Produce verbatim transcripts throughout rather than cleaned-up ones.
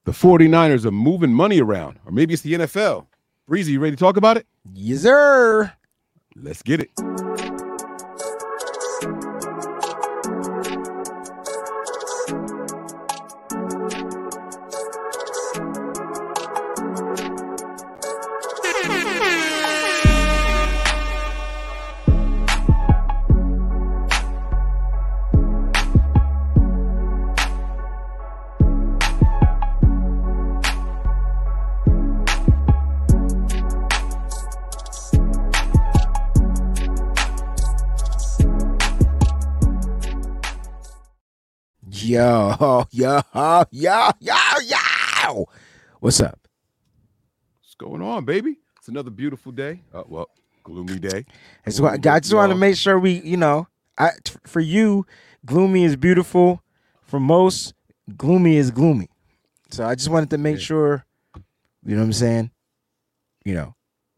The 49ers are moving money around, or maybe it's the N F L. Breezy, you ready to talk about it? Yes, sir. Let's get it. Yo, yo, yo, yo, yo. What's up? What's going on, baby? It's another beautiful day. Uh, well, gloomy day. That's why I just want to make sure we, you know, I for you, gloomy is beautiful. For most, gloomy is gloomy. So I just wanted to make yeah. sure, you know what I'm saying? You know,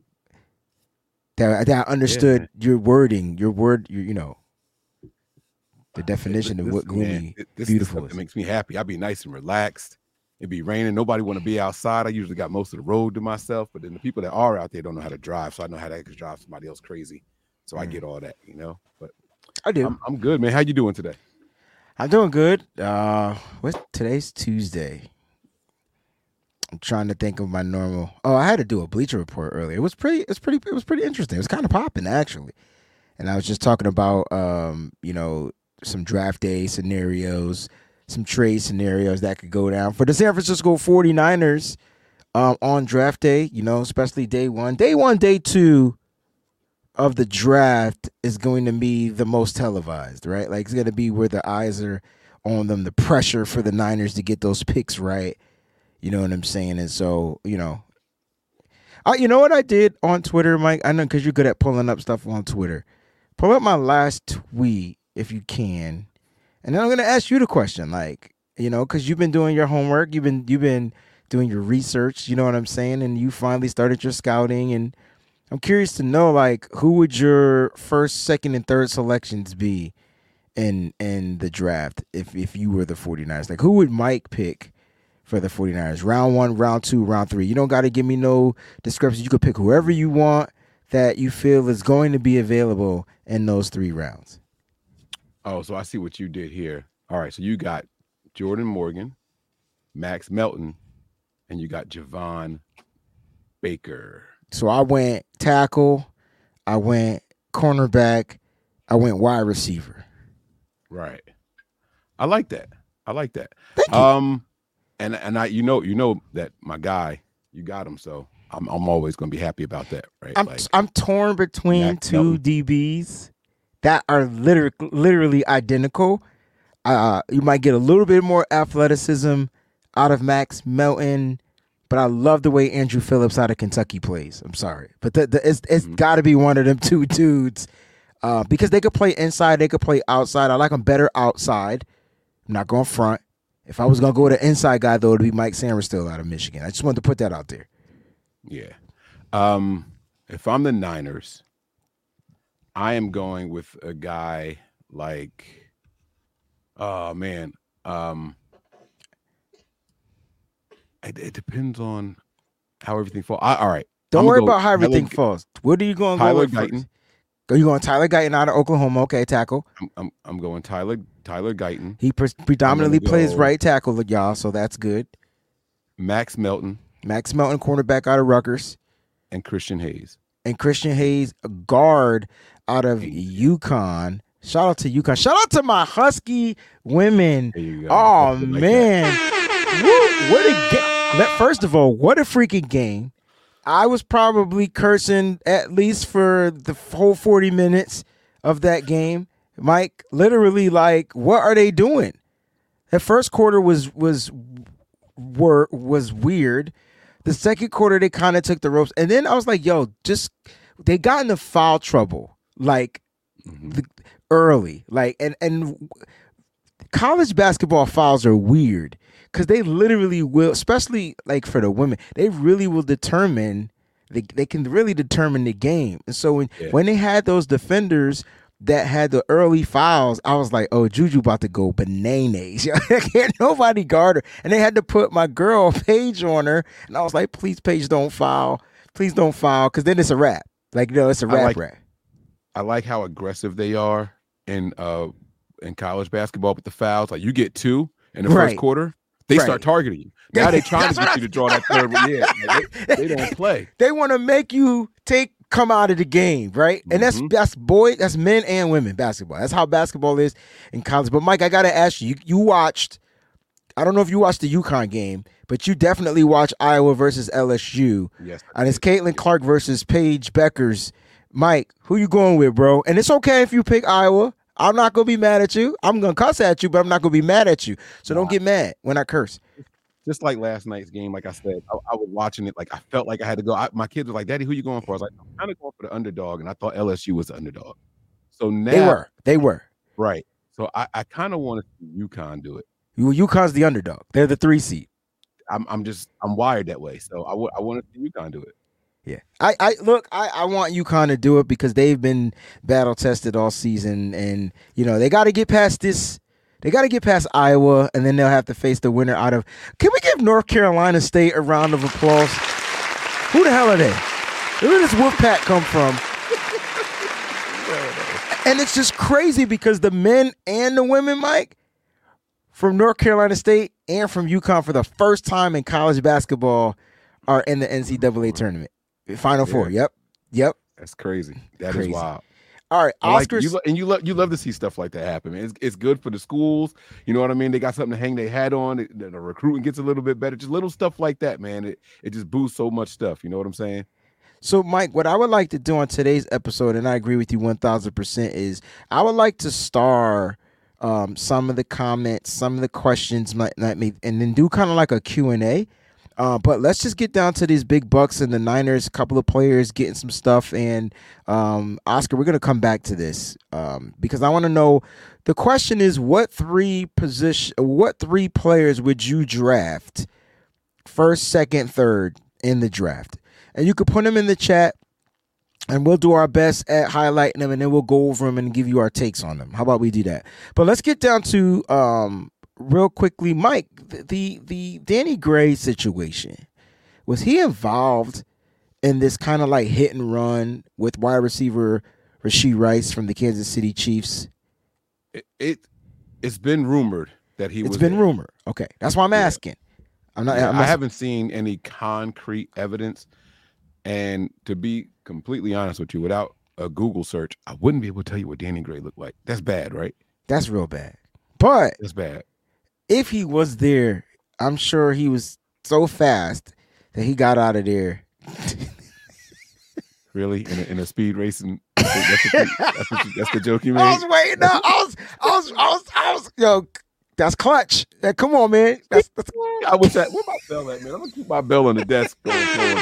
that, that I understood yeah, your wording, your word, your, you know. The definition this, of what gloomy, man, this beautiful is. It makes me happy. I'd be nice and relaxed. It'd be raining. Nobody want to be outside. I usually got most of the road to myself, but then the people that are out there don't know how to drive, so I know how to drive somebody else crazy. So mm. I get all that, you know. But I do. I'm, I'm good, man. How you doing today? I'm doing good. Uh, what's today's Tuesday? I'm trying to think of my normal. Oh, I had to do a Bleacher Report earlier. It was pretty. It was pretty. It was pretty interesting. It was kind of popping actually, and I was just talking about, um, you know. some draft day scenarios, some trade scenarios that could go down for the San Francisco 49ers um, on draft day, you know, especially day one. Day one, day two of the draft is going to be the most televised, right? Like, it's going to be where the eyes are on them, the pressure for the Niners to get those picks right. You know what I'm saying? And so, you know, I, you know what I did on Twitter, Mike? I know because you're good at pulling up stuff on Twitter. Pull up my last tweet, if you can, and then I'm gonna ask you the question, like, you know, because you've been doing your homework, you've been you've been doing your research, you know what I'm saying, and you finally started your scouting, and I'm curious to know, like, who would your first, second, and third selections be in in the draft if if you were the 49ers? Like, who would Mike pick for the 49ers? Round one, round two, round three. You don't got to give me no descriptions. You could pick whoever you want that you feel is going to be available in those three rounds. Oh, so I see what you did here. All right, so you got Jordan Morgan, Max Melton, and you got Javon Baker. So I went tackle, I went cornerback, I went wide receiver. Right. I like that. I like that. Thank you. Um, and and I, you know, you know that my guy, you got him. So I'm I'm always gonna be happy about that, right? I'm like, I'm torn between Max two Melton. D Bs that are literally literally identical. Uh, you might get a little bit more athleticism out of Max Melton, but I love the way Andrew Phillips out of Kentucky plays. I'm sorry, but the, the, it's it's mm-hmm. got to be one of them two dudes uh, because they could play inside, they could play outside. I like them better outside. I'm not going front. If I was gonna go with an inside guy, though, it'd be Mike Sainristil out of Michigan. I just wanted to put that out there. Yeah. Um, if I'm the Niners, I am going with a guy like, oh man, um, it, it depends on how everything falls. I, all right, don't I'm worry go about how everything Tyler, falls. What are you going to go with Guyton. first? Are you going Tyler Guyton out of Oklahoma? Okay, tackle. I'm I'm, I'm going Tyler Tyler Guyton. He pre- predominantly plays right tackle, y'all, so that's good. Max Melton. Max Melton, cornerback out of Rutgers. And Christian Hayes. And Christian Hayes, a guard out of UConn. Shout out to UConn. Shout out to my Husky women. Oh, like man. Woo, what a game. First of all, what a freaking game. I was probably cursing at least for the whole forty minutes of that game. Mike, literally, like, what are they doing? The first quarter was was were was weird. The second quarter, they kind of took the ropes. And then I was like, yo, just, they got into foul trouble, like, mm-hmm. the, early. Like, and, and college basketball fouls are weird because they literally will, especially, like, for the women, they really will determine, they, they can really determine the game. And so when, yeah. when they had those defenders that had the early fouls, I was like, oh, Juju about to go bananas. Can't nobody guard her. And they had to put my girl Paige on her. And I was like, please, Paige, don't foul. Please don't foul. Because then it's a wrap. Like, you know, it's a wrap like, wrap. I like how aggressive they are in uh in college basketball with the fouls. Like, you get two in the Right. first quarter, they Right. start targeting you. Now they trying to That's get what you to draw that third one. Yeah, like, they, they don't play. They want to make you take come out of the game, right? And that's Mhm. that's boy, that's men and women basketball. That's how basketball is in college. But Mike, I gotta ask you, you, you watched. I don't know if you watched the UConn game, but you definitely watched Iowa versus L S U. Yes. And it's Caitlin Clark versus Paige Beckers. Mike, who you going with, bro? And it's okay if you pick Iowa. I'm not gonna be mad at you. I'm gonna cuss at you, but I'm not gonna be mad at you. So don't get mad when I curse. Just like last night's game, like I said, I, I was watching it. Like, I felt like I had to go. I, my kids were like, "Daddy, who you going for?" I was like, "I'm kind of going for the underdog," and I thought L S U was the underdog. So now They were. They were. right. So I, I kind of want to see UConn do it. You UConn's the underdog. They're the three seed. I'm I'm just I'm wired that way. So I, w- I want to see UConn do it. Yeah, I, I look, I, I want UConn to do it because they've been battle tested all season, and you know they got to get past this. They got to get past Iowa, and then they'll have to face the winner out of. Can we give North Carolina State a round of applause? Who the hell are they? Where did this wolf pack come from? And it's just crazy because the men and the women, Mike, from North Carolina State and from UConn for the first time in college basketball are in the N C double A tournament. Final Four. Yeah. Yep. Yep. That's crazy. That Crazy. is wild. All right. I like- Oscars. you lo- and you love you love to see stuff like that happen. Man. It's it's good for the schools. You know what I mean? They got something to hang their hat on. The, the recruiting gets a little bit better. Just little stuff like that, man. It it just boosts so much stuff. You know what I'm saying? So, Mike, what I would like to do on today's episode, and I agree with you one thousand percent, is I would like to star um, some of the comments, some of the questions, might not me, and then do kind of like a Q and A. Uh, but let's just get down to these big bucks and the Niners, a couple of players getting some stuff. And um, Oscar, we're going to come back to this um, because I want to know, the question is, what three position, what three players would you draft first, second, third in the draft? And you could put them in the chat and we'll do our best at highlighting them, and then we'll go over them and give you our takes on them. How about we do that? But let's get down to um, real quickly, Mike, the, the the Danny Gray situation. Was he involved in this kind of like hit and run with wide receiver Rashee Rice from the Kansas City Chiefs? It, it it's been rumored that he It's was been there. rumored. Okay, that's why I'm asking. I'm not. Yeah, I'm I not haven't seen any concrete evidence. And to be completely honest with you, without a Google search, I wouldn't be able to tell you what Danny Gray looked like. That's bad, right? That's real bad. But That's bad. if he was there, I'm sure he was so fast that he got out of there. Really? In a, in a speed racing? That's, the, that's, what you, that's the joke you made? I was waiting. No, I was, I was, I was, I was, yo, that's clutch. Yeah, come on, man. That's, that's I wish that. Where my bell at, man? I'm gonna keep my bell on the desk going forward.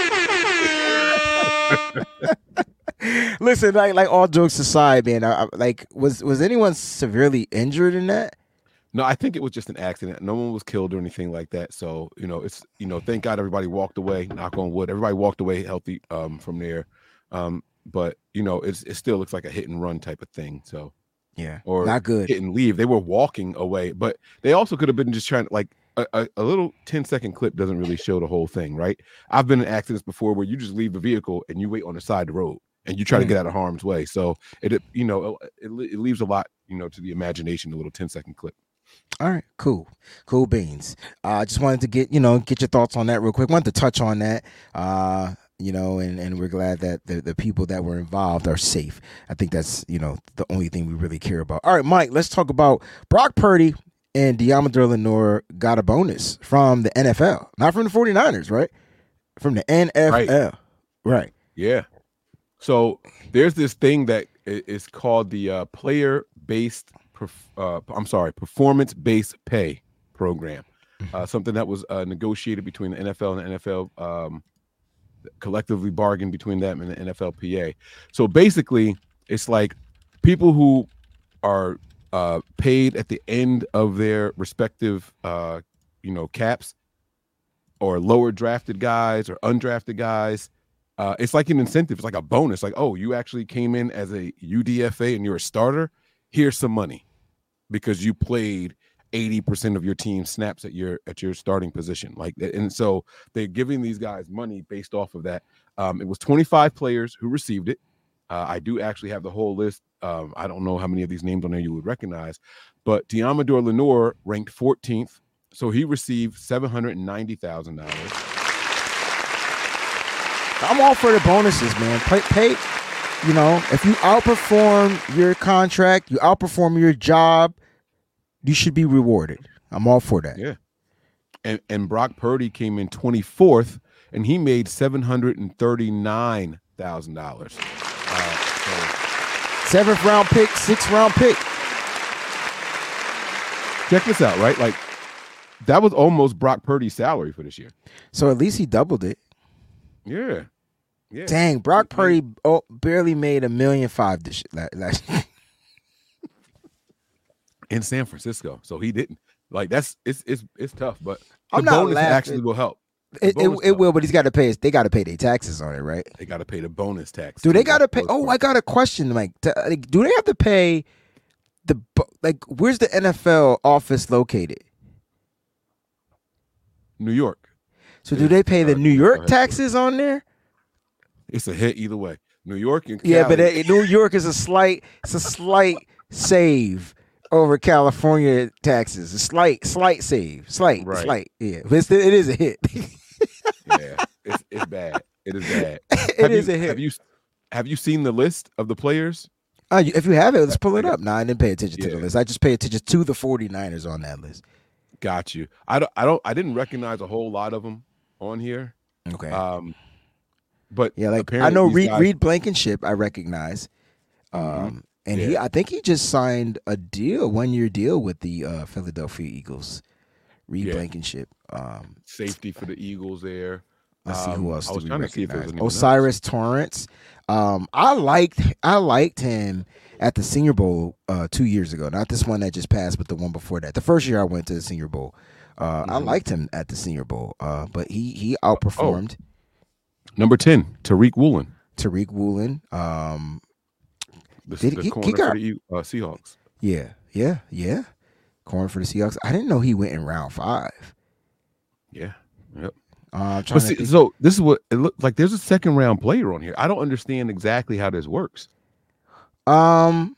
Listen, like, like all jokes aside, man. I, I, like, was was anyone severely injured in that? No, I think it was just an accident. No one was killed or anything like that. So, you know, it's, you know, thank God everybody walked away. Knock on wood. Everybody walked away healthy um, from there. Um, but you know, it's it still looks like a hit and run type of thing. So. Yeah, Or not good. hit and leave. They were walking away, but they also could have been just trying to, like, a, a, a little ten second clip doesn't really show the whole thing, right? I've been in accidents before where you just leave the vehicle and you wait on the side of the road and you try Mm. to get out of harm's way. So it, you know, it, it leaves a lot, you know, to the imagination, a little ten second clip. All right, cool, cool beans. I uh, just wanted to get you know get your thoughts on that real quick. Wanted to touch on that. Uh, you know, and, and we're glad that the, the people that were involved are safe. I think that's, you know, the only thing we really care about. All right, Mike, let's talk about Brock Purdy and Deommodore Lenoir got a bonus from the N F L. Not from the 49ers, right? From the N F L. Right. right. Yeah. So there's this thing that is called the uh, player-based, uh, I'm sorry, performance-based pay program. Uh, something that was uh, negotiated between the N F L and the N F L, um, collectively bargained between them and the N F L P A. So basically, it's like people who are uh, paid at the end of their respective, uh, you know, caps, or lower drafted guys or undrafted guys, Uh, it's like an incentive. It's like a bonus. Like, oh, you actually came in as a U D F A and you're a starter. Here's some money because you played eighty percent of your team snaps at your at your starting position. Like, and so they're giving these guys money based off of that. Um, it was twenty-five players who received it. Uh, I do actually have the whole list. Um, I don't know how many of these names on there you would recognize, but Deommodore Lenoir ranked fourteenth, so he received seven hundred ninety thousand dollars. I'm all for the bonuses, man. Pay, pay, you know, if you outperform your contract, you outperform your job, you should be rewarded. I'm all for that. Yeah. And and Brock Purdy came in twenty-fourth, and he made seven hundred thirty-nine thousand dollars. Uh, so. Seventh round pick, sixth round pick. Check this out, right? Like, that was almost Brock Purdy's salary for this year. So at least he doubled it. Yeah. Yeah. Dang, Brock Purdy oh, barely made a million five this last year. In San Francisco. So he didn't. Like, that's it's it's it's tough, but the I'm not bonus laughing. actually will help. The It, it, it will, but he's got to pay. They got to pay their taxes on it, right? They got to pay the bonus tax. Do they got to pay? Oh, I got a question, Mike. To, like, do they have to pay the like? Where's the N F L office located? New York. So do they pay the New York taxes on there? It's a hit either way. New York and Cali. Yeah, but it, New York is a slight. It's a slight save over California taxes. A slight, slight save. Slight, Right. slight. Yeah, but it's, it is a hit. Yeah, it's it's bad. It is bad. It have is you, a hit. Have you have you seen the list of the players? Uh, if you have it, let's pull it up. No, I didn't pay attention to Yeah. the list. I just pay attention to the 49ers on that list. Got you. I don't. I don't. I didn't recognize a whole lot of them on here. Okay. Um, but yeah, like I apparently know these Reed, guys- Reed Blankenship, I recognize. Um, Mhm. and he, Yeah. I think he just signed a deal, one year deal with the uh, Philadelphia Eagles. Reed Yeah. Blankenship. Um, safety for the Eagles there. let's see who Um, else I do was we trying to see if there was recognize. anyone else. Osiris Torrance. Um, I liked I liked him at the Senior Bowl uh, two years ago. Not this one that just passed, but the one before that. The first year I went to the Senior Bowl. Uh, I Mhm. liked him at the Senior Bowl, uh, but he he outperformed Number ten, Tariq Woolen, Tariq Woolen. Um, the, Did the he- he corner got- for the E- uh, Seahawks. yeah, yeah, yeah. Corner for the Seahawks. I didn't know he went in round five. Yeah. Yep. Uh, I'm But trying to see, think. so this is what it looked like. There's a second round player on here. I don't understand exactly how this works. Um,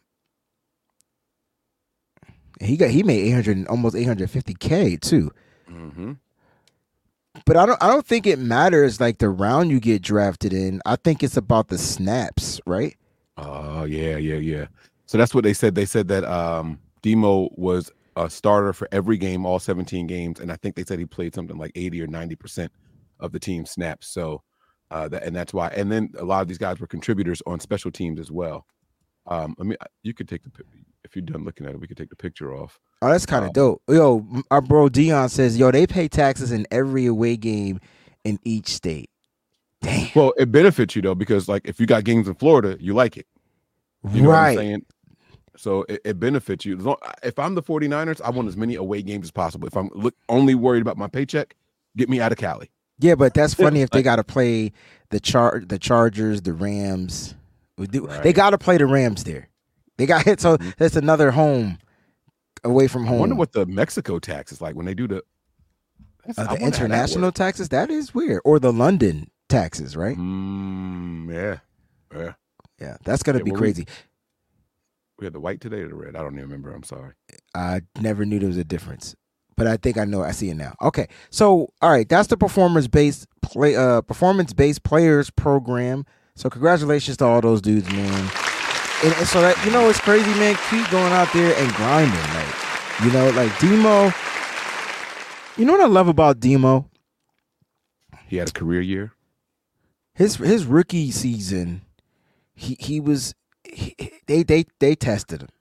he got he made eight hundred, almost eight hundred fifty k too. Mm-hmm. But I don't I don't think it matters like the round you get drafted in. I think it's about the snaps, right? Oh yeah, yeah, yeah. So that's what they said. They said that um, Demo was a starter for every game, all seventeen games, and I think they said he played something like eighty or ninety percent of the team snaps. So, uh, that, and that's why. And then a lot of these guys were contributors on special teams as well. Um, I mean, you could take the pic- if you're done looking at it, we could take the picture off. Oh, that's kind of Um, dope. Yo, m- our bro Dion says, yo, they pay taxes in every away game in each state. Damn. Well, it benefits you though because like if you got games in Florida, you like it. You know what I'm Right. saying? So it, it benefits you. As long- If I'm the 49ers, I want as many away games as possible. If I'm look, only worried about my paycheck, get me out of Cali. Yeah, but that's funny if they Like- got to play the char the Chargers, the Rams. We do- They Right. got to play the Rams there. They got hit, so Mhm. that's another home away from I home. wonder what the Mexico tax is like when they do the, that's- Uh, I the wonder how that international works. taxes. That is weird. Or the London taxes, right? Mm, yeah, yeah. Yeah, that's gonna Yeah, be well, we- crazy. We had the white today or the red. I don't even remember. I'm sorry. I never knew there was a difference, but I think I know. I see it now. Okay, so all right, that's the performance based play, uh, performance based players program. So congratulations to all those dudes, man. And, and so that you know, it's crazy, man. Keep going out there and grinding, like you know, like Demo. You know what I love about Demo? He had a career year. His his rookie season, he he was he, they they they tested him.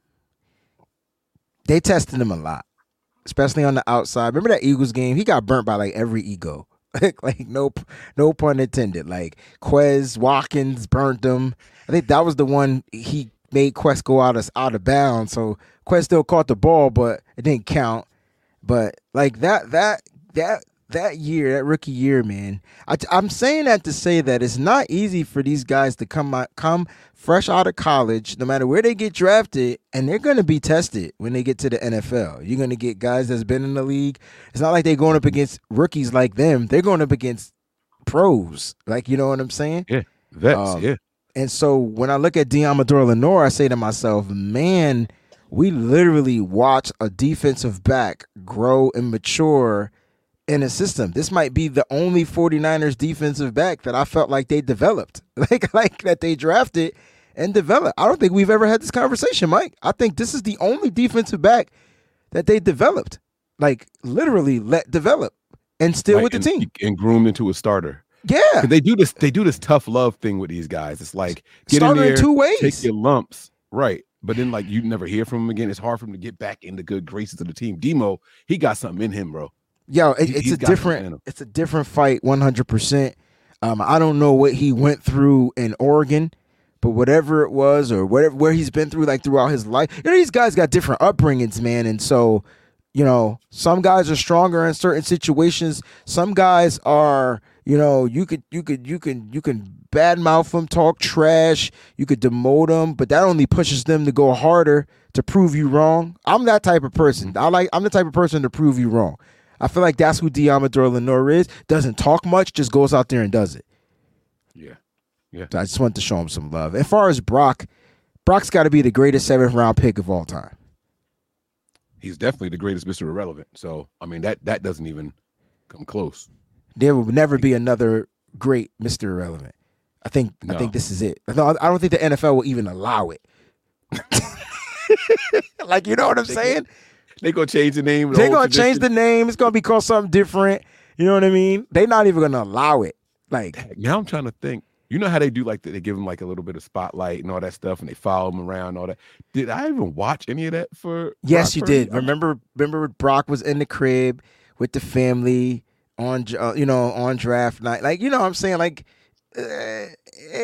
They tested him a lot, especially on the outside. Remember that Eagles game? He got burnt by like every ego. like like no no pun intended. Like Quez Watkins burnt him. I think that was the one he made Quez go out of out of bounds. So Quez still caught the ball, but it didn't count. But like that that that that year, that rookie year, man. I, am saying that to say that it's not easy for these guys to come out, come fresh out of college, no matter where they get drafted, and they're going to be tested when they get to the N F L. You're going to get guys that's been in the league. It's not like they're going up against rookies like them. They're going up against pros. Like, you know what I'm saying? Yeah, vets, um, yeah. And so when I look at Deommodore Lenoir, I say to myself, man, we literally watch a defensive back grow and mature in a system. This might be the only 49ers defensive back that I felt like they developed, like like that they drafted and developed. I don't think we've ever had this conversation, Mike. I think this is the only defensive back that they developed, like literally let develop and still like, with the and, team and groomed into a starter. Yeah, they do this. They do this tough love thing with these guys. It's like get starter in there, in two ways, take your lumps, right? But then like you never hear from him again. It's hard for him to get back in the good graces of the team. Demo, he got something in him, bro. Yo, it, it's a different, it's a different fight, one hundred percent. Um, I don't know what he went through in Oregon, but whatever it was, or whatever where he's been through, like throughout his life, you know, these guys got different upbringings, man, and so you know, some guys are stronger in certain situations. Some guys are, you know, you could, you could, you can, you can badmouth them, talk trash, you could demote them, but that only pushes them to go harder to prove you wrong. I'm that type of person. I like, I'm the type of person to prove you wrong. I feel like that's who Deommodore Lenoir is. Doesn't talk much, just goes out there and does it. Yeah. Yeah. So I just wanted to show him some love. As far as Brock, Brock's got to be the greatest seventh round pick of all time. He's definitely the greatest Mister Irrelevant. So, I mean, that that doesn't even come close. There will never be another great Mister Irrelevant. I think no. I think this is it. I don't think the N F L will even allow it. Like, you know what I'm saying? They're going to change the name. They're going to change the name. It's going to be called something different. You know what I mean? They're not even going to allow it. Like, now I'm trying to think. You know how they do, like, they give him, like, a little bit of spotlight and all that stuff, and they follow him around and all that. Did I even watch any of that for Yes, Brock you Purdy? did. Remember, remember Brock was in the crib with the family on, uh, you know, on draft night. Like, you know what I'm saying? Like, uh, it,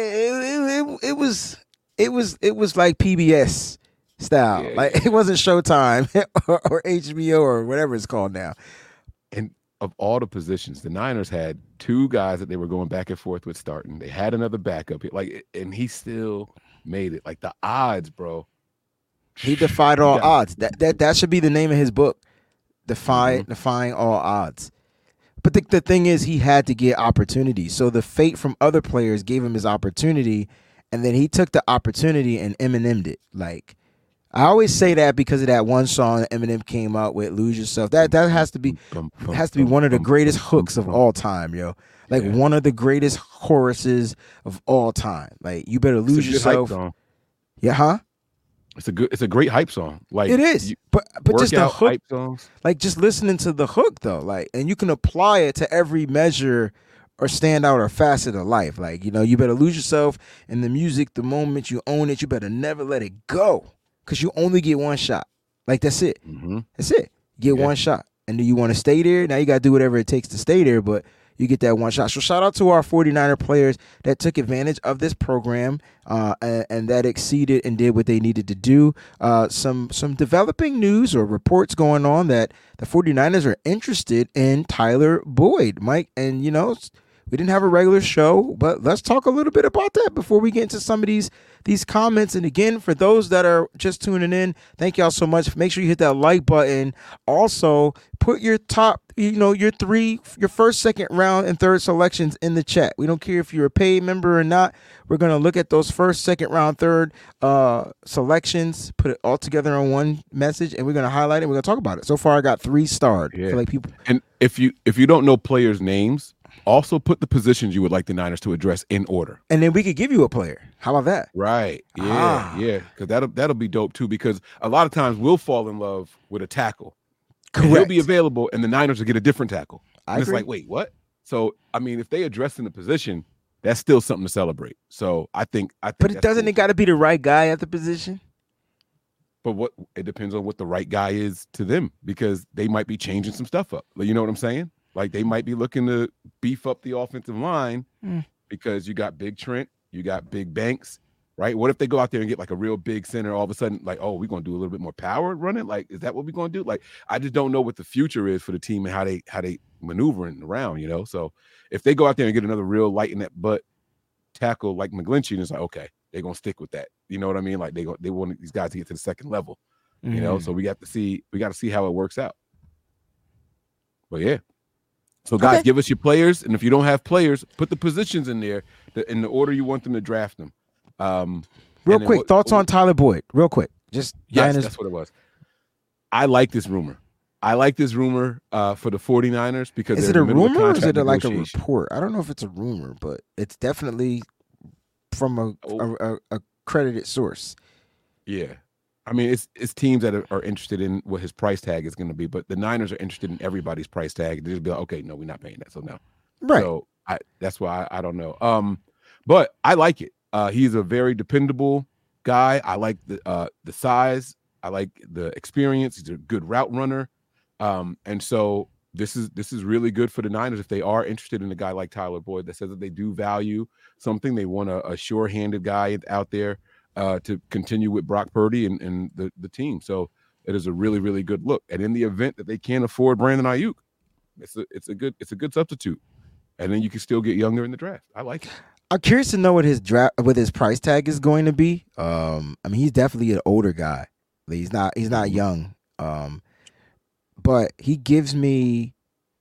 it, it, it was, it was, it was like P B S style. Yeah, like, yeah. It wasn't Showtime or, or H B O or whatever it's called now. And of all the positions, the Niners had two guys that they were going back and forth with starting. They had another backup, like, and he still made it. Like, the odds, bro. He defied all yeah. odds. That that that should be the name of his book. Defy, mm-hmm. Defying all odds. But the, the thing is, he had to get opportunities. So the fate from other players gave him his opportunity, and then he took the opportunity and Eminem'd it. Like, I always say that because of that one song that Eminem came out with, "Lose Yourself." That that has to be has to be one of the greatest hooks of all time, yo. Like yeah. one of the greatest choruses of all time. Like, you better lose yourself. Yeah, huh? It's a good. It's a great hype song. Like, it is, you, but but just the hook. Hype songs. Like, just listening to the hook though, like, and you can apply it to every measure or standout or facet of life. Like, you know, you better lose yourself in the music. The moment you own it, you better never let it go. Because you only get one shot. Like, that's it. Mm-hmm. That's it. You get yeah. one shot. And do you want to stay there? Now you got to do whatever it takes to stay there, but you get that one shot. So shout out to our 49er players that took advantage of this program uh, and, and that exceeded and did what they needed to do. Uh, some some developing news or reports going on that the 49ers are interested in Tyler Boyd, Mike. And, you know, we didn't have a regular show, but let's talk a little bit about that before we get into some of these these comments. And again, for those that are just tuning in, thank y'all so much. Make sure you hit that like button. Also, put your top, you know, your three, your first, second round, and third selections in the chat. We don't care if you're a paid member or not. We're going to look at those first, second round, third uh, selections, put it all together on one message, and we're going to highlight it. We're going to talk about it. So far, I got three starred. Yeah. I feel like people. And if you if you don't know players' names, also put the positions you would like the Niners to address in order. And then we could give you a player. How about that? Right. Yeah. Ah. Yeah. Because that'll that'll be dope too. Because a lot of times we'll fall in love with a tackle. Correct. He'll be available, and the Niners will get a different tackle. I and agree. It's like, wait, what? So I mean, if they address in the position, that's still something to celebrate. So I think I think. But it doesn't cool. It got to be the right guy at the position? But what it depends on what the right guy is to them, because they might be changing some stuff up. You know what I'm saying? Like, they might be looking to beef up the offensive line mm. because you got Big Trent, you got Big Banks, right? What if they go out there and get like a real big center all of a sudden, like, oh, we're going to do a little bit more power running? Like, is that what we're going to do? Like, I just don't know what the future is for the team and how they how they maneuvering around, you know. So if they go out there and get another real light in that butt tackle like McGlinchey, it's like, okay, they're gonna stick with that. You know what I mean? Like they go, they want these guys to get to the second level, you mm-hmm. know. So we got to see, we got to see how it works out. But yeah. So guys, okay. give us your players, and if you don't have players, put the positions in there in the order you want them to draft them. Um, real quick, what, thoughts what, on Tyler Boyd. Real quick, just yes, Niners. That's what it was. I like this rumor. I like this rumor uh, for the 49ers because is it a rumor or is it a, like a report? I don't know if it's a rumor, but it's definitely from a oh. a, a, a credited source. Yeah. I mean, it's it's teams that are, are interested in what his price tag is going to be, but the Niners are interested in everybody's price tag. They just be like, okay, no, we're not paying that, so no. Right. So I, that's why I, I don't know. Um, but I like it. Uh, he's a very dependable guy. I like the uh, the size. I like the experience. He's a good route runner. Um, and so this is this is really good for the Niners if they are interested in a guy like Tyler Boyd that says that they do value something. They want a, a sure-handed guy out there. Uh, to continue with Brock Purdy and, and the, the team. So it is a really, really good look. And in the event that they can't afford Brandon Ayuk, it's a it's a good it's a good substitute. And then you can still get younger in the draft. I like it. I'm curious to know what his draft what his price tag is going to be. Um, I mean, he's definitely an older guy. He's not he's not young. Um, but he gives me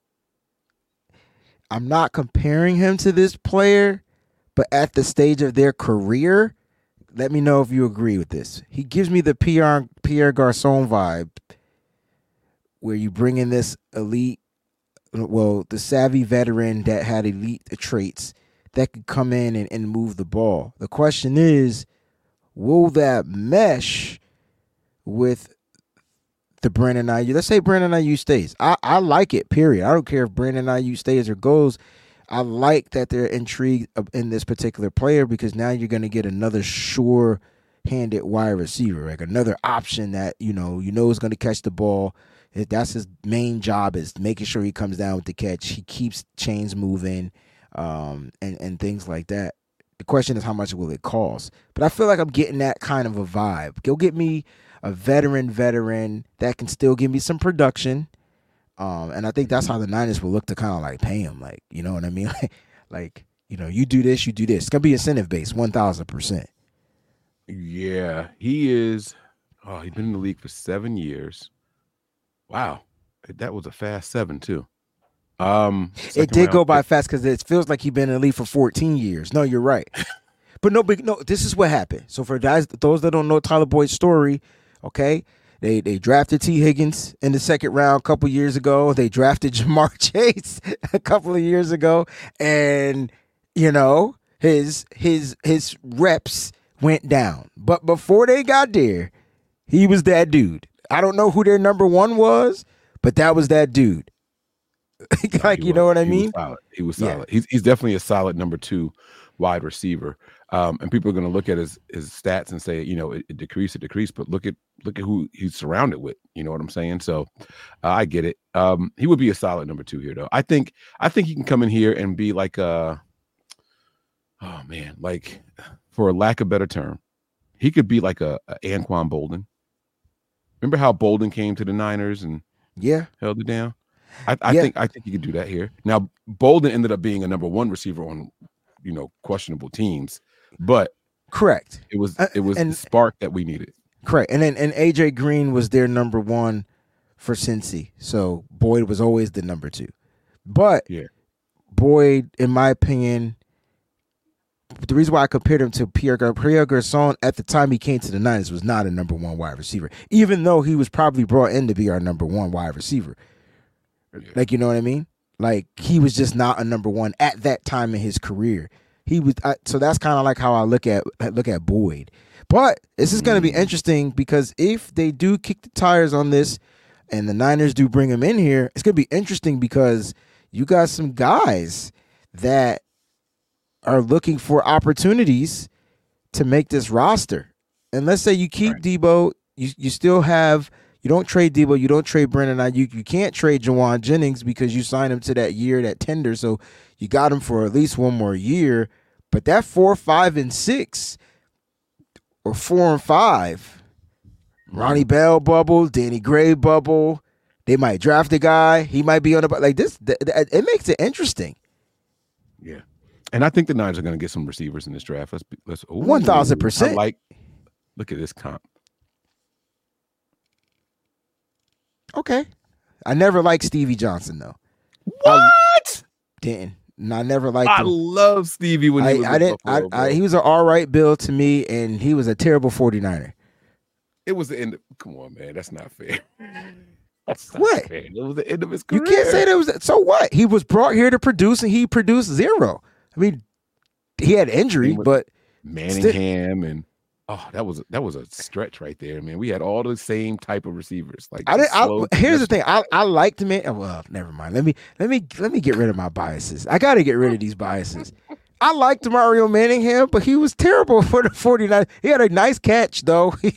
I'm not comparing him to this player, but at the stage of their career, let me know if you agree with this. He gives me the Pierre, Pierre Garçon vibe where you bring in this elite, well, the savvy veteran that had elite traits that could come in and, and move the ball. The question is, will that mesh with the Brandon Ayuk? Let's say Brandon Ayuk stays. I, I like it, period. I don't care if Brandon Ayuk stays or goes. I like that they're intrigued in this particular player because now you're going to get another sure-handed wide receiver, like another option that you know you know is going to catch the ball. That's his main job is making sure he comes down with the catch. He keeps chains moving, um, and and things like that. The question is how much will it cost? But I feel like I'm getting that kind of a vibe. Go get me a veteran, veteran that can still give me some production. Um, and I think that's how the Niners will look to kind of like pay him. Like, you know what I mean? Like, you know, you do this, you do this. It's going to be incentive based, one thousand percent. Yeah, he is. Oh, he's been in the league for seven years. Wow. That was a fast seven, too. Um, It did go by pick. fast because it feels like he's been in the league for fourteen years. No, you're right. But no, big no, this is what happened. So for guys, those that don't know Tyler Boyd's story, okay, They they drafted T. Higgins in the second round a couple years ago. They drafted Jamar Chase a couple of years ago, and you know his his his reps went down. But before they got there, he was that dude. I don't know who their number one was, but that was that dude. Like no, you know was, what I he mean? Was solid. He was solid. Yeah. He's he's definitely a solid number two wide receiver. Um, and people are going to look at his his stats and say, you know, it, it decreased, it decreased. But look at look at who he's surrounded with. You know what I'm saying? So uh, I get it. Um, he would be a solid number two here, though. I think I think he can come in here and be like a, oh man, like for a lack of a better term, he could be like a, a Anquan Bolden. Remember how Bolden came to the Niners and yeah held it down? I, I yeah. think I think he could do that here. Now Bolden ended up being a number one receiver on, you know, questionable teams. But correct, it was it was uh, and, the spark that we needed. Correct, and then and A J Green was their number one for Cincy, so Boyd was always the number two. But yeah, Boyd, in my opinion, the reason why I compared him to Pierre Pierre Garçon at the time he came to the Niners was not a number one wide receiver, even though he was probably brought in to be our number one wide receiver. Yeah. Like you know what I mean? Like he was just not a number one at that time in his career. He was I, so that's kind of like how I look at look at Boyd. But this is going to be interesting because if they do kick the tires on this, and the Niners do bring him in here, it's going to be interesting because you got some guys that are looking for opportunities to make this roster. And let's say you keep right. Debo, you you still have. You don't trade Debo. You don't trade Brandon Ayuk. You can't trade Jawan Jennings because you signed him to that year, that tender. So you got him for at least one more year. But that four, five, and six, or four and five, Ronnie Bell bubble, Danny Gray bubble, They might draft a guy. He might be on the like this. Th- th- it makes it interesting. Yeah, and I think the Niners are going to get some receivers in this draft. Let's be, let's one thousand percent. Like, look at this comp. Okay, I never liked Stevie Johnson though. What? I didn't. No, I never liked I him. love Stevie when I, he was I didn't. I, I, he was an all right Bill to me, and he was a terrible forty-niner. It was the end. Of, come on, man, that's not fair. That's not what? fair. It was the end of his career. You can't say that was. So what? He was brought here to produce, and he produced zero. I mean, he had injury, but Manningham still, and oh, that was that was a stretch right there, man. We had all the same type of receivers. Like I, did, I here's the thing. I I liked him. Well, never mind. Let me let me let me get rid of my biases. I got to get rid of these biases. I liked Mario Manningham, but he was terrible for the forty-niners. He had a nice catch though. He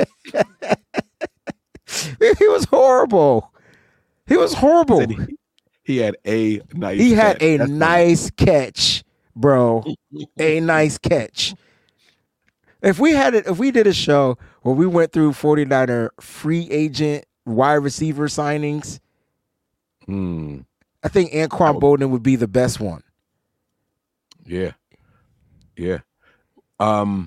was horrible. He was horrible. He, he had a nice. He had catch. a That's nice funny. catch, bro. A nice catch. If we had it, if we did a show where we went through forty-niner free agent wide receiver signings, hmm. I think Anquan Boldin would be the best one. Yeah, yeah. Um,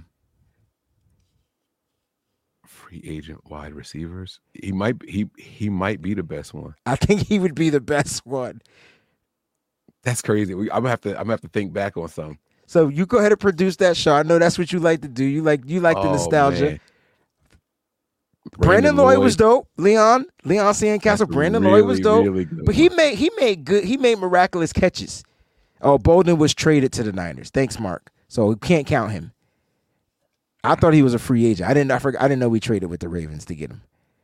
free agent wide receivers. He might. He he might be the best one. I think he would be the best one. That's crazy. We, I'm gonna have to. I'm gonna have to think back on some. So you go ahead and produce that show. I know that's what you like to do. You like you like the oh, nostalgia. Man. Brandon, Brandon Lloyd, Lloyd was dope. Leon, Leon Sandcastle. Brandon really, Lloyd was dope. Really but he made he made good. He made miraculous catches. Oh, Boldin was traded to the Niners. Thanks, Mark. So we can't count him. I thought he was a free agent. I didn't. I forgot. I didn't know we traded with the Ravens to get him.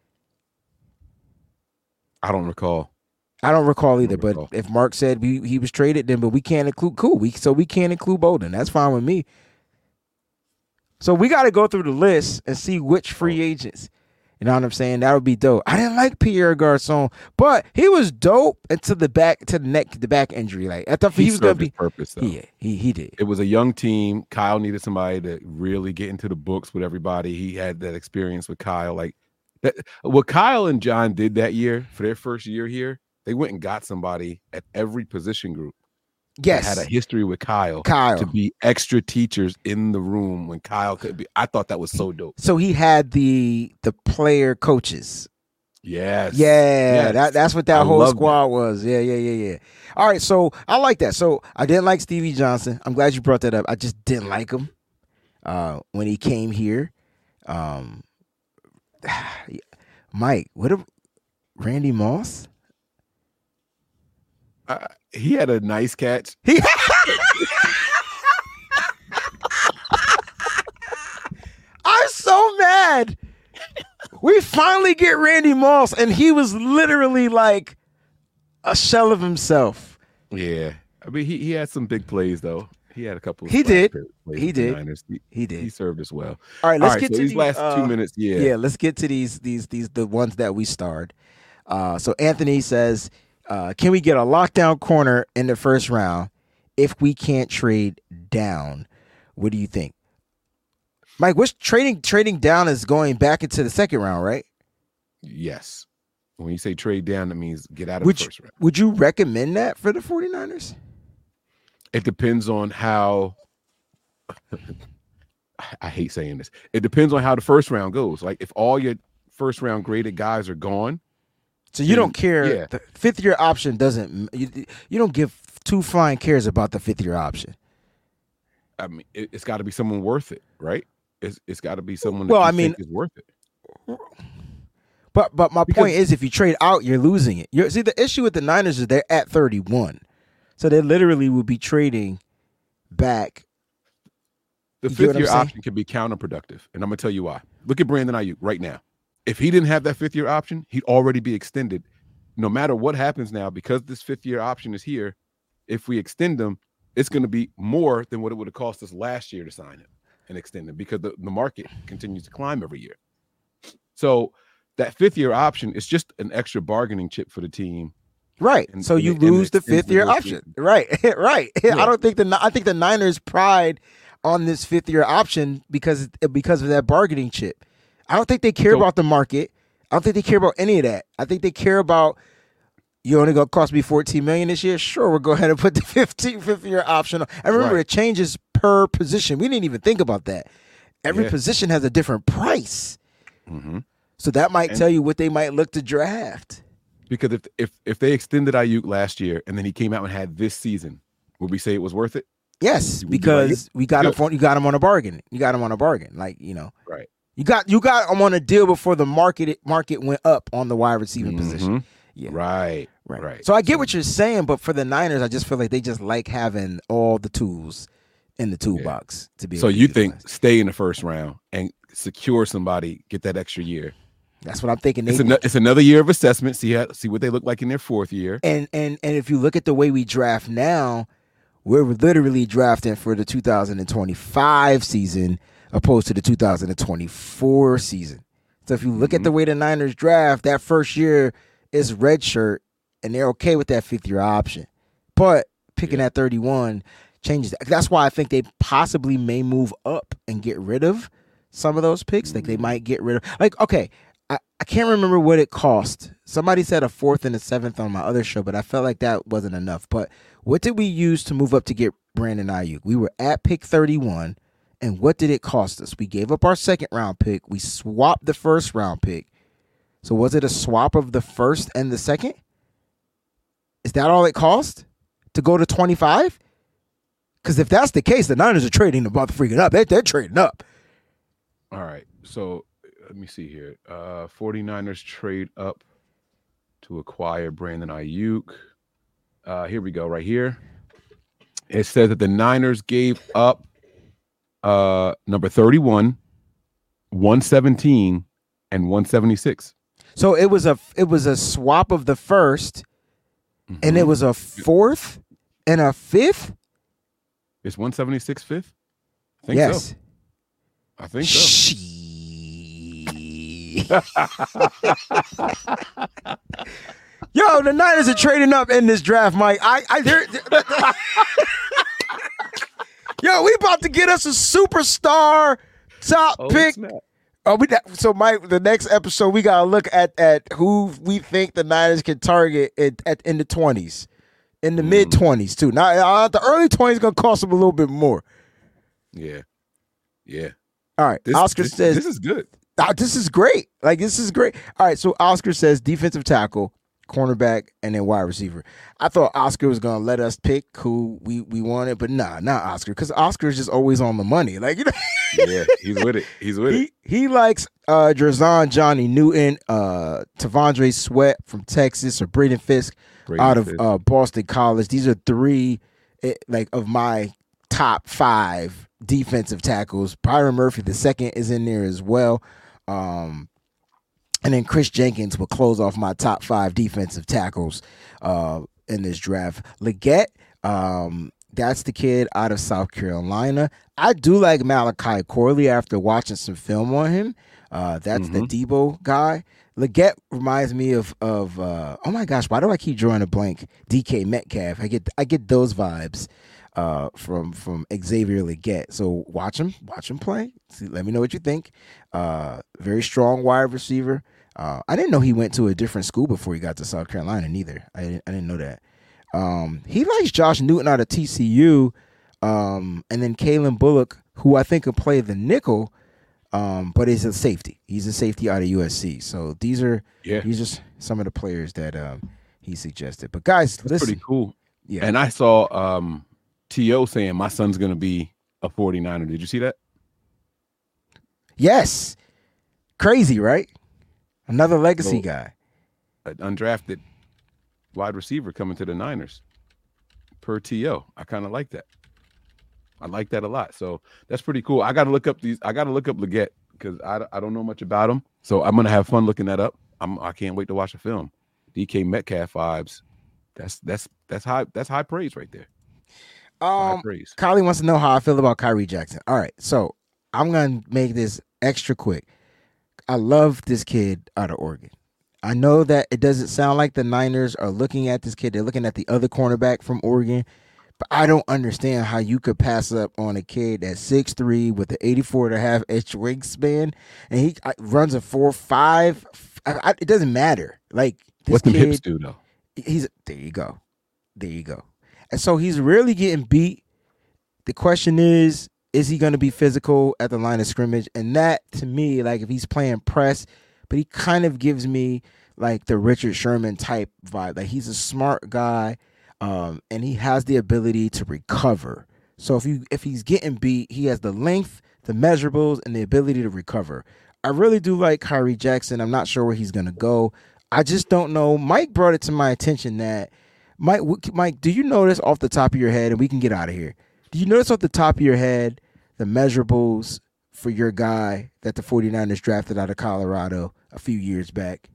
I don't recall. I don't recall either. I don't recall. But if Mark said we, he was traded, then but we can't include cool. We so we can't include Boldin. That's fine with me. So we got to go through the list and see which free agents. You know what I'm saying? That would be dope. I didn't like Pierre Garçon, but he was dope until the back to the neck, the back injury. Like I thought he, he was gonna be purpose. Though. Yeah, he he did. It was a young team. Kyle needed somebody to really get into the books with everybody. He had that experience with Kyle. Like that, what Kyle and John did that year for their first year here, they went and got somebody at every position group. Yes, had a history with Kyle. Kyle to be extra teachers in the room when Kyle could be. I thought that was so dope. So he had the the player coaches. Yes. Yeah, yes. That, that's what that I whole squad that. was. Yeah, yeah, yeah, yeah. All right, so I like that. So I didn't like Stevie Johnson. I'm glad you brought that up. I just didn't like him uh, when he came here. Um, Mike, what a Randy Moss? Uh, he had a nice catch. He I'm so mad. We finally get Randy Moss, and he was literally like a shell of himself. Yeah. I mean, he, he had some big plays, though. He had a couple of He did. He did. He, he did. He served us well. All right, let's All right, get so to these the, last uh, two minutes. Yeah. Yeah, let's get to these these these the ones that we starred. Uh, so Anthony says, uh, can we get a lockdown corner in the first round if we can't trade down? What do you think? Mike, what's trading trading down is going back into the second round, right? Yes. When you say trade down, that means get out of would the first you, round. Would you recommend that for the 49ers? It depends on how I hate saying this. It depends on how the first round goes. Like if all your first round graded guys are gone. So you don't care. Yeah. The fifth year option doesn't you, you don't give two flying cares about the fifth year option. I mean, it, it's got to be someone worth it, right? It's it's got to be someone that well, you I mean, think is worth it. But but my Because, point is, if you trade out, you're losing it. You're, see, the issue with the Niners is they're at thirty-one, so they literally will be trading back. The You get what fifth year I'm saying? option can be counterproductive, and I'm gonna tell you why. Look at Brandon Ayuk right now. If he didn't have that fifth year option, he'd already be extended. No matter what happens now, because this fifth year option is here, if we extend him, it's going to be more than what it would have cost us last year to sign him and extend him because the, the market continues to climb every year. So that fifth year option is just an extra bargaining chip for the team. Right. And- so and you it- and lose it the extends fifth year the whole option. season. Right. right. Yeah. I don't think the I think the Niners pride on this fifth year option because because of that bargaining chip. I don't think they care So- about the market. I don't think they care about any of that. I think they care about, you only gonna cost me fourteen million dollars this year. Sure, we'll go ahead and put the fifteen, fifty year option on. And remember, Right. it changes per position. We didn't even think about that. Every Yeah. position has a different price, Mm-hmm. so that might And- tell you what they might look to draft. Because if if if they extended Ayuk last year and then he came out and had this season, would we say it was worth it? Yes, You would be like, because we got him. good. For, you got him on a bargain. You got him on a bargain. Like you know, Right. you got you got him on a deal before the market market went up on the wide receiving position. Mhm. Yeah. Right. Right. Right. So I get what you're saying, but for the Niners, I just feel like they just like having all the tools in the toolbox to be. So able to you think utilize. stay in the first round and secure somebody, get that extra year. That's what I'm thinking. They, It's, an, it's another year of assessment. See how see what they look like in their fourth year. and and and if you look at the way we draft now, we're literally drafting for the two thousand twenty-five season opposed to the two thousand twenty-four season. So if you look at the way the Niners draft, that first year is red shirt, and they're okay with that fifth year option. But picking Yeah. at thirty-one changes that. That's why I think they possibly may move up and get rid of some of those picks. Like they might get rid of, like, okay, I, I can't remember what it cost. Somebody said a fourth and a seventh on my other show, but I felt like that wasn't enough. But what did we use to move up to get Brandon Ayuk? We were at pick thirty-one, and what did it cost us? We gave up our second round pick. We swapped the first round pick. So was it a swap of the first and the second? Is that all it cost to go to twenty-five? Because if that's the case, the Niners are trading about the freaking up. They, they're trading up. All right. So let me see here. Uh 49ers trade up to acquire Brandon Ayuk. Uh here we go, right here. It says that the Niners gave up uh number thirty-one, one seventeen, and one seventy-six. So it was a it was a swap of the first, and it was a fourth and a fifth. Is one seventy-six fifth? I think Yes. so. I think so. She. Yo, the Niners are trading up in this draft, Mike. I, I, they're, they're- Yo, we about to get us a superstar top Oh, pick. snap. Oh, we got, so Mike, the next episode we gotta look at at who we think the Niners can target at, at in the twenties, in the Mm. mid twenties too. Now uh, the early twenties gonna cost them a little bit more. Yeah. Yeah. All right, This, Oscar this, says this is good. "Ah, this is great. Like this is great. All right, so Oscar says defensive tackle, cornerback, and then wide receiver. I thought Oscar was gonna let us pick who we, we wanted, but nah, not Oscar, because Oscar is just always on the money. Like you know, Yeah, he's with it. He's with it. he he likes uh Drazan Johnny Newton, uh Tavondre Sweat from Texas, or Braden Fisk Brady out of Fisk. uh Boston College. These are three eh, like of my top five defensive tackles. Byron Murphy, the second, is in there as well. Um And then Chris Jenkins will close off my top five defensive tackles uh, in this draft. Leggett, um, that's the kid out of South Carolina. I do like Malachi Corley after watching some film on him. Uh, that's Mhm. the Debo guy. Leggett reminds me of of uh, oh my gosh, why do I keep drawing a blank? D K Metcalf. I get I get those vibes uh, from from Xavier Leggett. So watch him, watch him play. See, let me know what you think. Uh, very strong wide receiver. Uh, I didn't know he went to a different school before he got to South Carolina. Neither I didn't, I didn't know that. Um, he likes Josh Newton out of T C U, um, and then Kalen Bullock, who I think can play the nickel, um, but is a safety. He's a safety out of U S C. So these are Yeah. these are some of the players that um, he suggested. But guys, That's listen, pretty cool. yeah. And I saw um T O saying my son's gonna be a 49er. Did you see that? Yes, crazy, right? Another legacy So- guy. An undrafted wide receiver coming to the Niners per T O. I kind of like that. I like that a lot. So that's pretty cool. I got to look up these. I got to look up Leggett because I, I don't know much about him. So I'm gonna have fun looking that up. I'm I can't wait to watch the film. D K Metcalf vibes. That's that's that's high that's high praise right there. High Um, praise. Kylie wants to know how I feel about Kyrie Jackson. All right, so I'm gonna make this extra quick. I love this kid out of Oregon. I know that it doesn't sound like the Niners are looking at this kid. They're looking at the other cornerback from Oregon. But I don't understand how you could pass up on a kid that's six three with an eighty-four and a half inch wingspan. And he uh, runs a four five I, I, it doesn't matter. Like this What them kid, hips do though? he's there. You go, there you go. And so he's really getting beat. The question is, is he going to be physical at the line of scrimmage? And that, to me, like if he's playing press, but he kind of gives me like the Richard Sherman type vibe. Like he's a smart guy, um, and he has the ability to recover. So if you if he's getting beat, he has the length, the measurables, and the ability to recover. I really do like Kyrie Jackson. I'm not sure where he's going to go. I just don't know. Mike brought it to my attention that Mike, Mike, do you notice off the top of your head, and we can get out of here, do you notice off the top of your head the measurables for your guy that the 49ers drafted out of Colorado a few years back?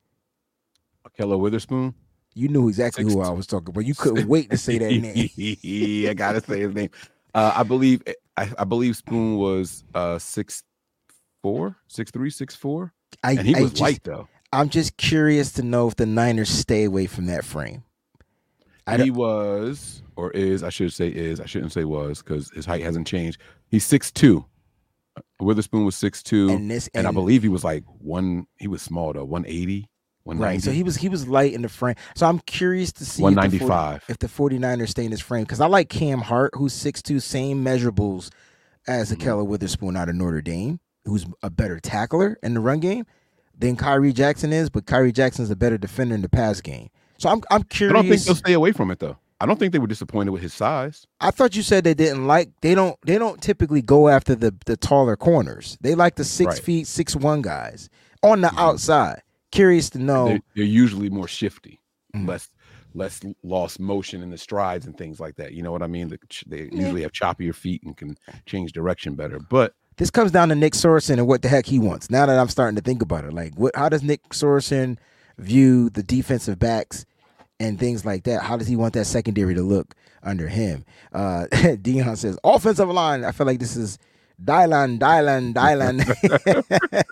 Akello Witherspoon? You knew exactly Six, who I was talking about. You couldn't wait to say that name. I gotta say his name. Uh, I believe I, I believe Spoon was uh six four, six three, six four. I, and he I was just, light though. I'm just curious to know if the Niners stay away from that frame. I he was or is, I should say is, I shouldn't say was because his height hasn't changed. He's six two. Witherspoon was six two, and, this, and, and I believe he was like one, he was small though, one eighty. Right, so he was he was light in the frame. So I'm curious to see one ninety-five if the 49ers stay in his frame, because I like Cam Hart, who's six two, same measurables as mm-hmm. Akello Witherspoon out of Notre Dame, who's a better tackler in the run game than Kyrie Jackson is, but Kyrie Jackson's a better defender in the pass game. So I'm I'm curious. I don't think they'll stay away from it though. I don't think they were disappointed with his size. I thought you said they didn't like they don't they don't typically go after the the taller corners. They like the six right. feet six one guys on the mm-hmm. outside. Curious to know. They're, they're usually more shifty, mm-hmm. less less lost motion in the strides and things like that. You know what I mean? They, they yeah. usually have choppier feet and can change direction better. But this comes down to Nick Sorensen and what the heck he wants. Now that I'm starting to think about it, like what? How does Nick Sorensen view the defensive backs and things like that? How does he want that secondary to look under him? Uh, Dion says offensive line. I feel like this is Dylan, Dylan, Dylan.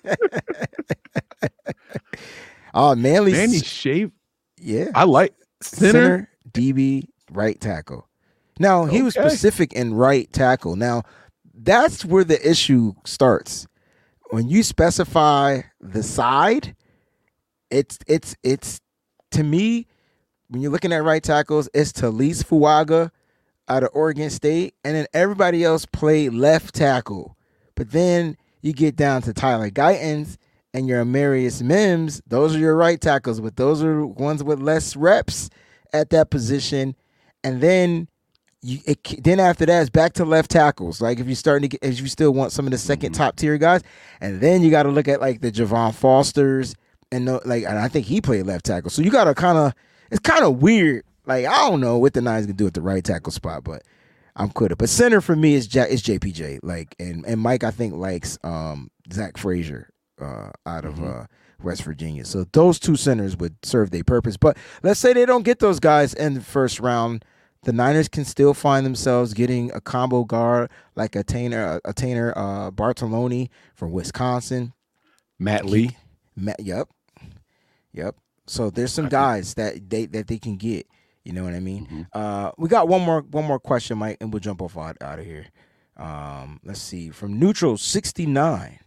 Oh, Manley. Manny Shave. Yeah. I like center. center, D B, right tackle. Now, he okay. was specific in right tackle. Now, that's where the issue starts. When you specify the side, it's it's it's to me, when you're looking at right tackles, it's Talise Fuaga out of Oregon State, and then everybody else played left tackle. But then you get down to Tyler Guytons and your Amarius Mims, those are your right tackles, but those are ones with less reps at that position. And then you, it, then after that, it's back to left tackles. Like if you're starting to get, if you still want some of the second top tier guys, and then you got to look at like the Javon Fosters and the, like, and I think he played left tackle. So you got to kind of, it's kind of weird. Like I don't know what the Niners gonna do at the right tackle spot, but I'm quitting. But center for me is J- is J P J. Like and and Mike I think likes um, Zach Frazier. Uh, out of mm-hmm. uh, West Virginia. So those two centers would serve their purpose. But let's say they don't get those guys in the first round. The Niners can still find themselves getting a combo guard like a Tainer, a Tainer uh, Bartoloni from Wisconsin. Matt Lee. Matt, yep. Yep. So there's some guys that they that they can get. You know what I mean? Mm-hmm. Uh, we got one more one more question, Mike, and we'll jump off out, out of here. Um, let's see. From Neutral sixty-nine.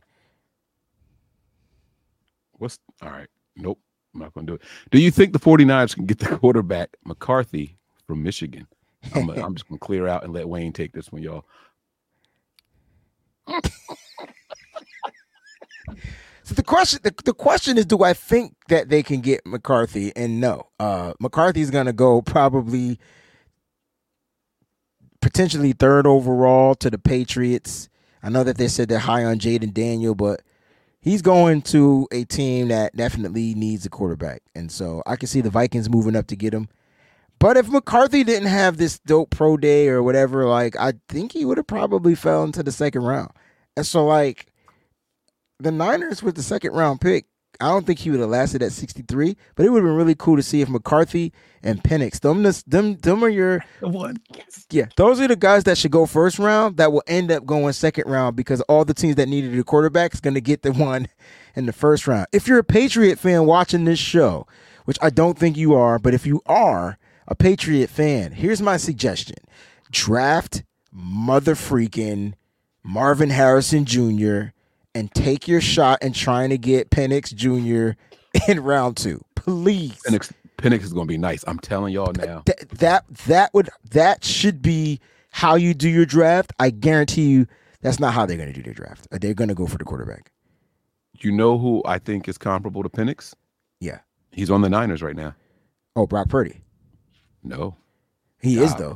What's all right? Nope, I'm not going to do it. Do you think the 49ers can get the quarterback McCarthy from Michigan? I'm, a, I'm just going to clear out and let Wayne take this one, y'all. So the question, the, the question is, do I think that they can get McCarthy? And no, uh, McCarthy's going to go probably potentially third overall to the Patriots. I know that they said they're high on Jaden Daniel, but he's going to a team that definitely needs a quarterback. And so I can see the Vikings moving up to get him. But if McCarthy didn't have this dope pro day or whatever, like, I think he would have probably fell into the second round. And so, like, the Niners with the second round pick, I don't think he would have lasted at sixty-three, but it would have been really cool to see if McCarthy and Penix, them, them, them are your one. Yeah, those are the guys that should go first round that will end up going second round because all the teams that needed a quarterback is going to get the one in the first round. If you're a Patriot fan watching this show, which I don't think you are, but if you are a Patriot fan, here's my suggestion. Draft mother freaking Marvin Harrison Junior and take your shot in trying to get Penix Junior in round two. Please. Penix, Penix is going to be nice. I'm telling y'all now. Th- that that would that should be how you do your draft. I guarantee you that's not how they're going to do their draft. They're going to go for the quarterback. You know who I think is comparable to Penix? Yeah. He's on the Niners right now. Oh, Brock Purdy. No. He Dobbs. is, though.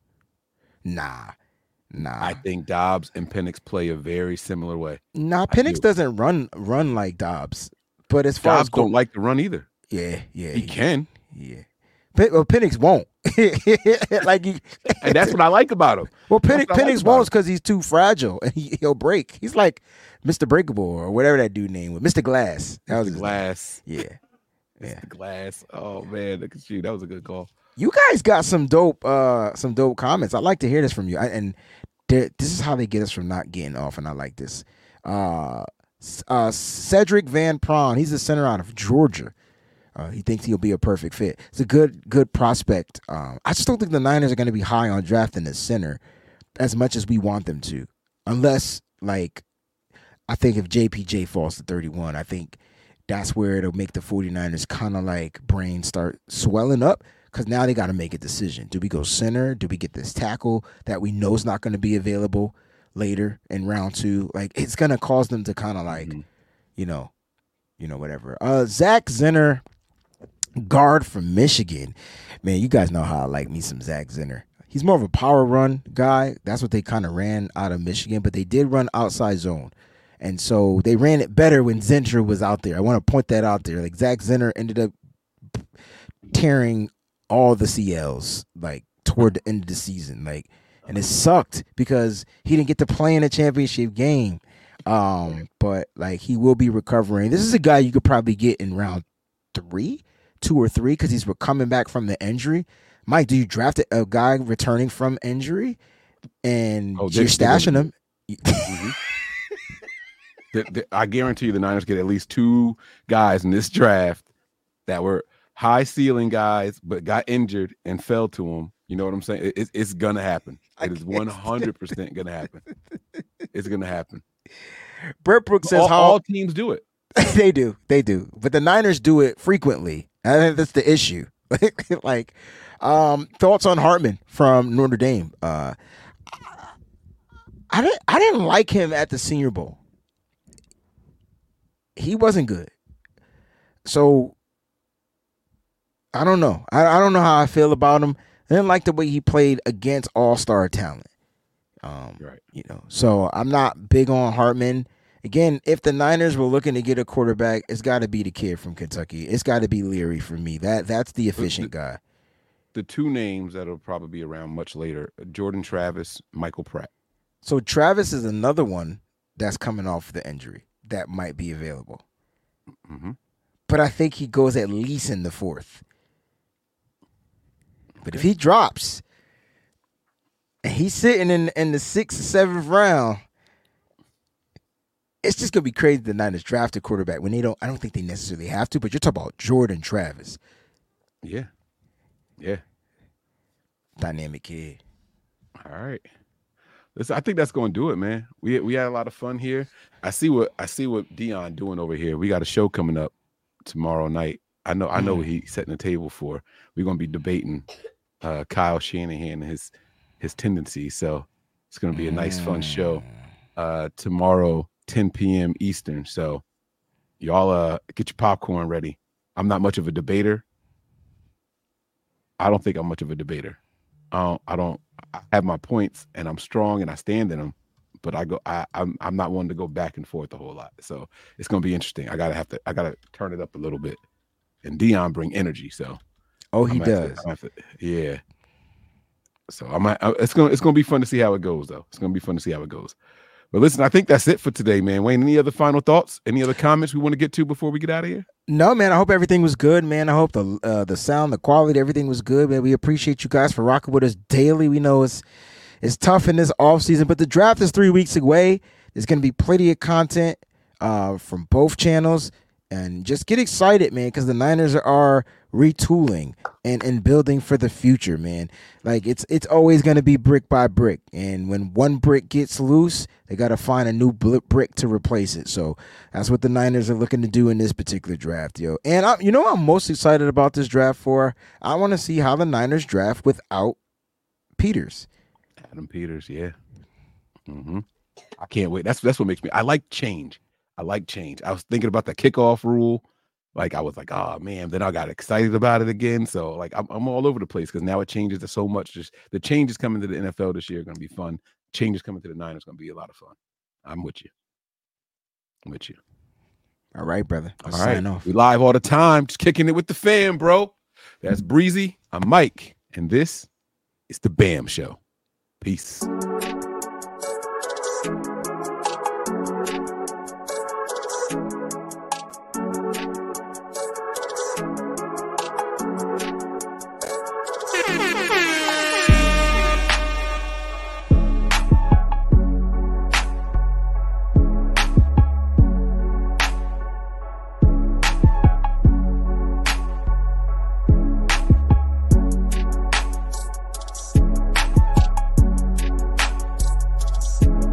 Nah. Nah. I think Dobbs and Penix play a very similar way. Nah, I Penix do. doesn't run run like Dobbs. But as far Dobbs as go- don't like to run either. Yeah, yeah. He can. Yeah. Pen- well, Penix won't. like he, And that's what I like about him. Well, Penix, That's what I like Penix about won't him. because he's too fragile and he, he'll break. He's like Mister Breakable or whatever that dude name was. Mister Glass. That was The his glass. name. Yeah. Yeah. The glass. Oh man, look at you. That was a good call. You guys got some dope uh some dope comments. I'd like to hear this from you. I, and there- this is how they get us from not getting off, and I like this. Uh, S- uh Cedric Van Prawn, he's a center out of Georgia. Uh, he thinks he'll be a perfect fit. It's a good good prospect. Um, I just don't think the Niners are going to be high on drafting the center as much as we want them to. Unless, like, I think if J P J falls to thirty-one, I think that's where it'll make the 49ers kind of like brain start swelling up because now they got to make a decision. Do we go center? Do we get this tackle that we know is not going to be available later in round two? Like, it's going to cause them to kind of like, Mhm. you know, you know, whatever. Uh, Zach Zinner, guard from Michigan. Man, you guys know how I like me some Zach Zinner. He's more of a power run guy. That's what they kind of ran out of Michigan, but they did run outside zone. And so they ran it better when Zinter was out there. I want to point that out there. Like, Zach Zinner ended up tearing all the C Ls, like, toward the end of the season. Like, and it sucked because he didn't get to play in a championship game. Um, but, like, he will be recovering. This is a guy you could probably get in round three, two or three, because he's coming back from the injury. Mike, do you draft a guy returning from injury and Oh, you're they- stashing him? Mhm. The- the- I guarantee you the Niners get at least two guys in this draft that were high ceiling guys, but got injured and fell to them. You know what I'm saying? It- it's, it's gonna happen. It is one hundred percent gonna happen. It's gonna happen. Brett Brooks says All, how all teams do it. they do, they do, but the Niners do it frequently. I think that's the issue. Like, um, thoughts on Hartman from Notre Dame? Uh, I didn't, I didn't like him at the Senior Bowl. He wasn't good. So I don't know. I, I don't know how I feel about him. I didn't like the way he played against all-star talent. Um, Right. You know, so I'm not big on Hartman. Again, if the Niners were looking to get a quarterback, it's got to be the kid from Kentucky. It's got to be Leary for me. That that's the efficient guy. The two names that'll probably be around much later: Jordan Travis, Michael Pratt. So Travis is another one that's coming off the injury that might be available. Mm-hmm. But I think he goes at least in the fourth. But if he drops and he's sitting in in the sixth or seventh round, it's just gonna be crazy the Niners draft a quarterback when they don't. I don't think they necessarily have to. But you're talking about Jordan Travis, Yeah. Yeah. dynamic kid. All right. Listen, I think that's going to do it, man. We we had a lot of fun here. I see what I see what Dion doing over here. We got a show coming up tomorrow night. I know I know what he's setting the table for. We're going to be debating uh, Kyle Shanahan and his his tendencies. So it's going to be a nice fun show uh, tomorrow, ten p.m. Eastern. So y'all uh, get your popcorn ready. I'm not much of a debater. I don't think I'm much of a debater. I don't. I don't. I have my points, and I'm strong, and I stand in them. But I go. I, I'm. I'm not one to go back and forth a whole lot. So it's gonna be interesting. I gotta have to. I gotta turn it up a little bit. And Dion bring energy. So Oh, he I'm gonna have to- does. I'm gonna have to- yeah. So I might. I- It's gonna. It's gonna be fun to see how it goes, though. It's gonna be fun to see how it goes. But listen, I think that's it for today, man. Wayne, any other final thoughts? Any other comments we want to get to before we get out of here? No, man. I hope everything was good, man. I hope the uh, the sound, the quality, everything was good, man. We appreciate you guys for rocking with us daily. We know it's it's tough in this off season, but the draft is three weeks away. There's going to be plenty of content uh, from both channels, and just get excited, man, because the Niners are retooling and, and building for the future, man. Like it's it's always going to be brick by brick. And when one brick gets loose, they got to find a new brick to replace it. So that's what the Niners are looking to do in this particular draft, yo. And I, you know what I'm most excited about this draft for? I want to see how the Niners draft without Peters. Adam Peters, yeah. Mm-hmm. I can't wait. That's that's what makes me. I like change. I like change. I was thinking about the kickoff rule. Like I was like, oh man. Then I got excited about it again. So like I'm I'm all over the place because now it changes to so much. Just the changes coming to the N F L this year are going to be fun. Changes coming to the Niners going to be a lot of fun. I'm with you. I'm with you. All right, brother. Let's all right. Sign off. We live all the time. Just kicking it with the fam, bro. That's Breezy. I'm Mike, and this is the Bam Show. Peace.